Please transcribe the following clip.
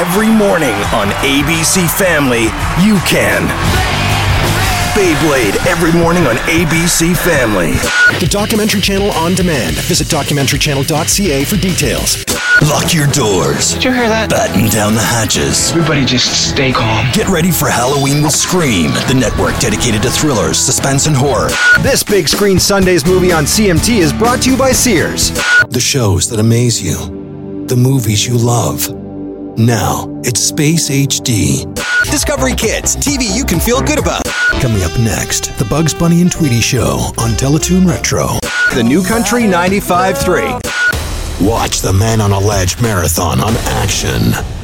every morning on ABC Family, you can. Beyblade every morning on ABC Family. The Documentary Channel on demand. Visit documentarychannel.ca for details. Lock your doors. Did you hear that? Batten down the hatches. Everybody just stay calm. Get ready for Halloween with Scream, the network dedicated to thrillers, suspense, and horror. This Big Screen Sundays movie on CMT is brought to you by Sears. The shows that amaze you. The movies you love. Now, it's Space HD. Discovery Kids, TV you can feel good about. Coming up next, The Bugs Bunny and Tweety Show on Teletoon Retro. The New Country 95.3. Watch the Man on a Ledge marathon on Action.